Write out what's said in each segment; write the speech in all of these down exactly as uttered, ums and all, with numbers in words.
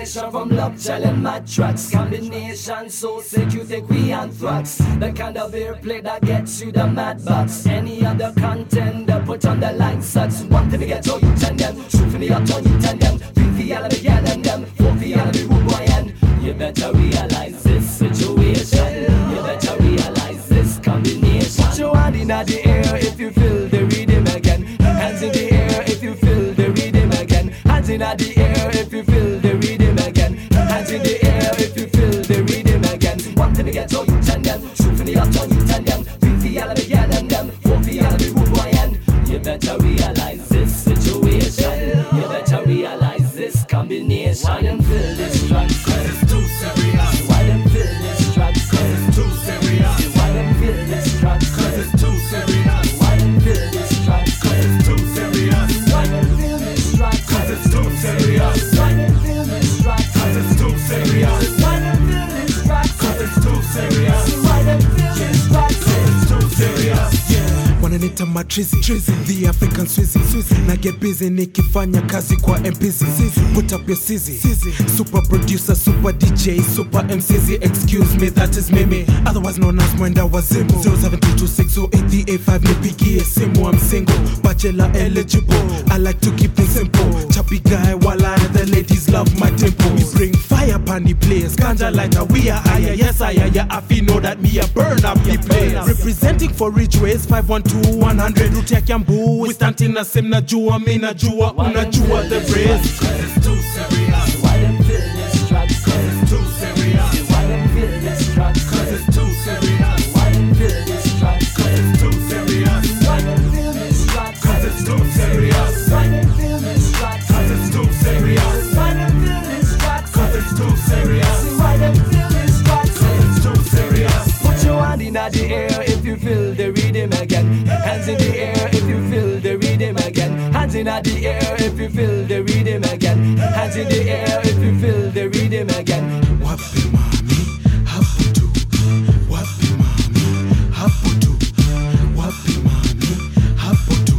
combination from Love Child and Mad Tracks. Combination so sick you think we anthrax. The kind of airplay that gets you the mad box. Any other contender put on the line sucks. One thing to get all you ten them. Shoot for the uptown you ten them. Three for y'all be yelling them. Four for y'all be rude boy and you better realize this situation. You better realize this combination. Put your hand in the air if you feel the rhythm again. Hands in the air if you feel the rhythm again. Hands in the air if you feel the rhythm again. Hands in the air if you feel the rhythm again. One thing to get all you ten them. Shoot for the uptown you ten them. Three for y'all be yelling them. Four for y'all be rude boy and you better realize this situation. You better realize this combination. Why them feel this track? Cause it's too serious. Why them feel this track? Cause it's too serious. Why them feel this track? Cause it's too serious. Why them feel this track? Cause it's too serious. Why them feel this track? Cause it's too serious. Why them feel this track? Cause it's too serious. Why them feel this track? Cause it's too serious. Why them feel this track? Cause it's too serious. Wananita matrizi the African Swizzy na get busy nikifanya kazi kwa M P C. Put up your sizzy, super producer, super D J, super M C Z. Excuse me, that is Mimi, otherwise known as Mwenda Wazimu. zero seven two two six zero eight three eight five nipigie simu. I'm single, bachelor eligible. I like to keep things simple. Chappy guy, wala, the ladies love my tempo. We bring fire pan the place, ganja lighter, we are higher. Yes, I am, yeah, I feel know that me a burn up the place. Representing for Ridgeways, five one two one hundred. Route ya Kiambu, we standing na sim na jua, mi na jua, unajua the phrase. Cause it's too serious. Why them feel this track? Cause it's too serious. Why them feel this track? Cause it's too serious. Why them feel this track? Cause it's too serious. Why them feel this track? Cause it's too serious. Why them feel this track? Cause it's too serious. Why them feel this track? Cause it's too serious. Why them feel this track? Cause it's too serious. Put your hand in the air if you feel the rhythm again. Hands in the air if you feel the rhythm again. Hands in the air if you feel the rhythm again. Hands in the air if you feel the rhythm again. Wapi mami, hapo tu. Wapi mami, hapo tu. Wapi mami, hapo tu.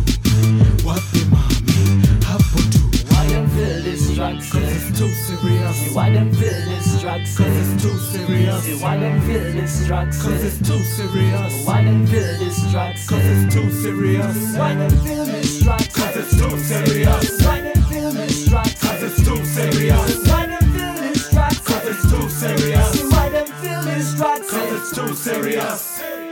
Wapi mami, hapo tu. Why them feel this track? Cause it's too serious. Why them feel this track? Cause it's too serious. Why them feel this track? Cause it's too serious. Why them feel this track? Cause it's too serious. Why them feel this track? Cause it's too serious. Why them feel this track? Cause it's too serious. Why them feel this track? Cause it's too serious. Why them feel this track? Cause it's too serious.